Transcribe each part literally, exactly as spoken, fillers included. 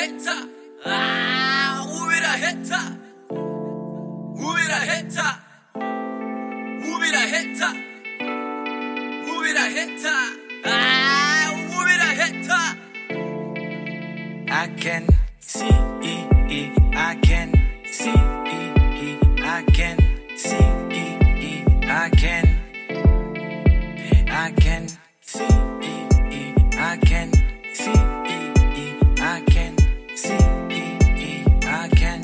hater? Ah, who be the hater? Who be the hater? Who be the hater? Who be the hater? Ah, who be the hater? I can see it, I can see it, I can see it, I can, I can see it, I can see it, I can see it, I can.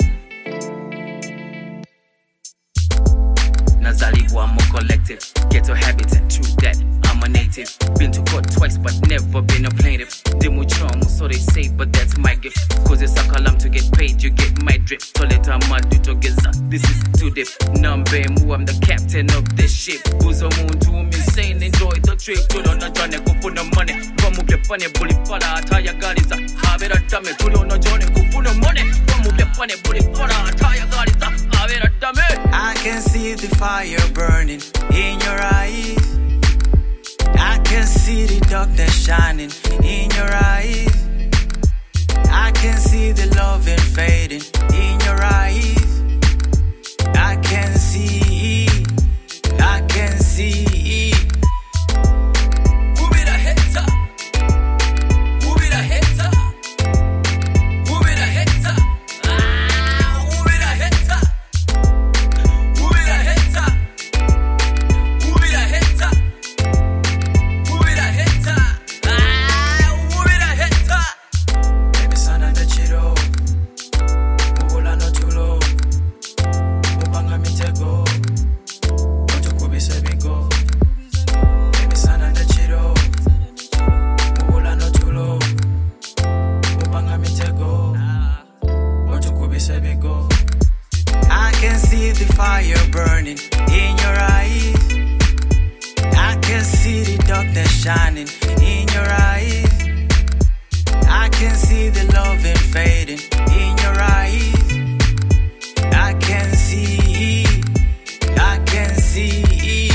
Nazaliwa more collective, ghetto habitat, true that I'm a native. Been to court twice but never been a plaintiff. Demo trauma, so they say, but that's my gift. Cause it's a column to get paid, you get my drip. Toleta madu together, this is too deep. Number mu, I'm the captain of this ship. Who's a moon to me insane, enjoy the trip. Put on a journey, go put the money. Come up your funny, bully fada, attire gariza. Have it a dummy, put on a journey, go put the money. Come up your funny, bully fada, attire gariza. Have it a dummy. I can see the fire burning in your eyes. I can see the darkness shining in your eyes. I can see the loving fading in your eyes. I can see, I can see. Who be the hater? Who be the hater? Who be the hater? Ah, who be the hater? Who be the hater? Who be the hater? Who be the hater? Ah, who be the hater? Baby son and the chiro, Mugula no tulo, Mubanga mitego, Otukubi sebigo. Baby son and the chiro, Mugula no tulo, Mubanga mitego, Otukubi sebigo. I can see the fire burning in your eyes. I can see the darkness shining in your eyes. I can see the loving fading in your eyes. I can see, I can see.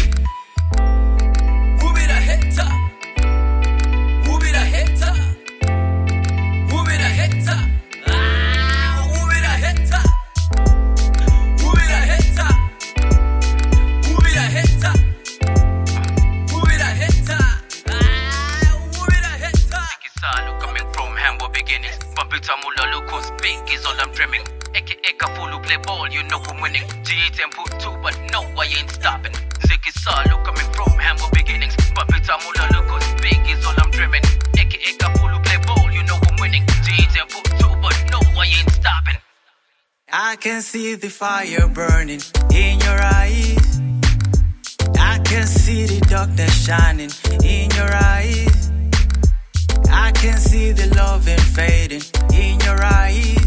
Who be the hater? Who be the hater? Who be the hater? Ah, who be the hater? Who be the hater? Who be the hater? Who be the hater? Ah, who be the hater? Salu coming from humble beginnings. Babita mula locos big is all I'm dreaming. Aka Kafulu play ball, you know I'm winning. G eight and put two, but no, I ain't stopping. Ziki Salu coming from humble beginnings. Babita mula locos big is all I'm dreaming. Aka Kafulu play ball, you know I'm winning. G eight and put two, but no, I ain't stopping. I can see the fire burning in your eyes. I can see the darkness shining in your eyes. I can see the loving fading in your eyes.